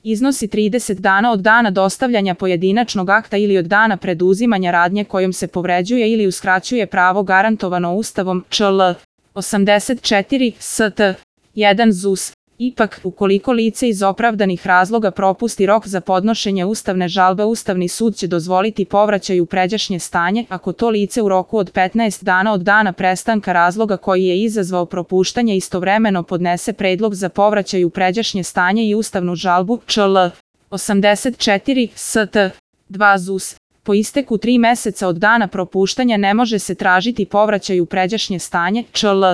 iznosi 30 dana od dana dostavljanja pojedinačnog akta ili od dana preduzimanja radnje kojom se povređuje ili uskraćuje pravo garantovano Ustavom ČL 84 ST 1 ZUS. Ipak, ukoliko lice iz opravdanih razloga propusti rok za podnošenje ustavne žalbe, Ustavni sud će dozvoliti povraćaj u pređašnje stanje ako to lice u roku od 15 dana od dana prestanka razloga koji je izazvao propuštanje istovremeno podnese predlog za povraćaj u pređašnje stanje i ustavnu žalbu ČL 84 ST 2 ZUS. Po isteku 3 meseca od dana propuštanja ne može se tražiti povraćaj u pređašnje stanje ČL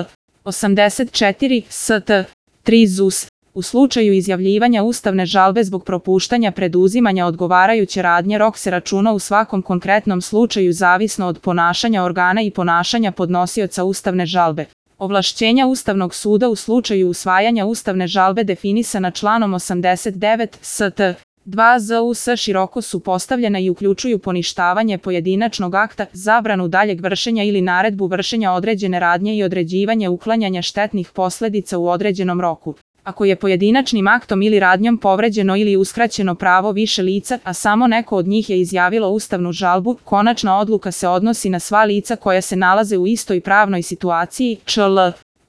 84 ST 3 ZUS. U slučaju izjavljivanja ustavne žalbe zbog propuštanja preduzimanja odgovarajuće radnje, rok se računa u svakom konkretnom slučaju zavisno od ponašanja organa i ponašanja podnosioca ustavne žalbe. Ovlašćenja Ustavnog suda u slučaju usvajanja ustavne žalbe definisana članom 89 ST 2 ZUS široko su postavljena i uključuju poništavanje pojedinačnog akta, zabranu daljeg vršenja ili naredbu vršenja određene radnje i određivanje uklanjanja štetnih posledica u određenom roku. Ako je pojedinačnim aktom ili radnjom povređeno ili uskraćeno pravo više lica, a samo neko od njih je izjavilo ustavnu žalbu, konačna odluka se odnosi na sva lica koja se nalaze u istoj pravnoj situaciji ČL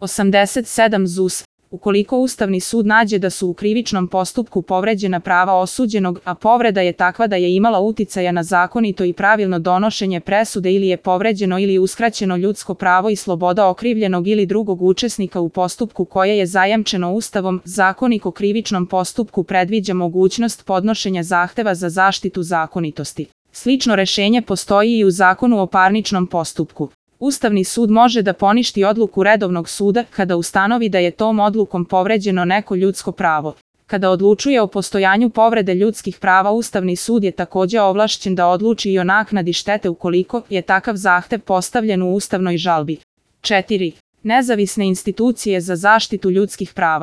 87 ZUS. Ukoliko Ustavni sud nađe da su u krivičnom postupku povređena prava osuđenog, a povreda je takva da je imala uticaja na zakonito i pravilno donošenje presude ili je povređeno ili uskraćeno ljudsko pravo i sloboda okrivljenog ili drugog učesnika u postupku koje je zajamčeno Ustavom, Zakonik o krivičnom postupku predviđa mogućnost podnošenja zahteva za zaštitu zakonitosti. Slično rešenje postoji i u Zakonu o parničnom postupku. Ustavni sud može da poništi odluku redovnog suda kada ustanovi da je tom odlukom povređeno neko ljudsko pravo. Kada odlučuje o postojanju povrede ljudskih prava, Ustavni sud je takođe ovlašćen da odluči i o naknadi štete ukoliko je takav zahtev postavljen u ustavnoj žalbi. 4. Nezavisne institucije za zaštitu ljudskih prava.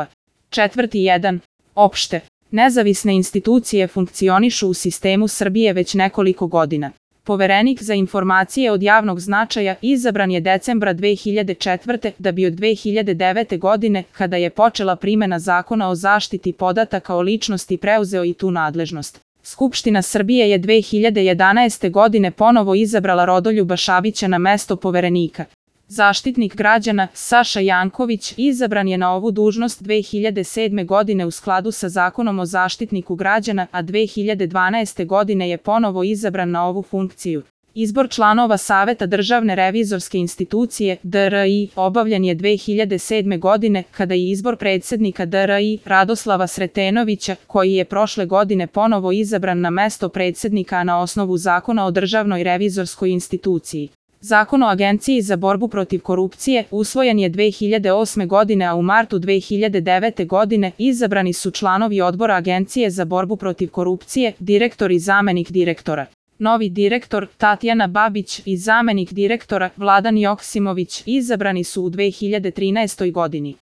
4.1. Opšte. Nezavisne institucije funkcionišu u sistemu Srbije već nekoliko godina. Poverenik za informacije od javnog značaja izabran je decembra 2004. da bi od 2009. godine, kada je počela primena Zakona o zaštiti podataka o ličnosti, preuzeo i tu nadležnost. Skupština Srbije je 2011. godine ponovo izabrala Rodoljuba Šabića na mesto poverenika. Zaštitnik građana Saša Janković izabran je na ovu dužnost 2007. godine u skladu sa Zakonom o Zaštitniku građana, a 2012. godine je ponovo izabran na ovu funkciju. Izbor članova Saveta Državne revizorske institucije DRI obavljen je 2007. godine, kada je izbor predsednika DRI Radoslava Sretenovića, koji je prošle godine ponovo izabran na mesto predsednika na osnovu Zakona o Državnoj revizorskoj instituciji. Zakon o Agenciji za borbu protiv korupcije usvojen je 2008. godine, a u martu 2009. godine izabrani su članovi Odbora Agencije za borbu protiv korupcije, direktor i zamenik direktora. Novi direktor Tatjana Babić i zamenik direktora Vladan Joksimović izabrani su u 2013. godini.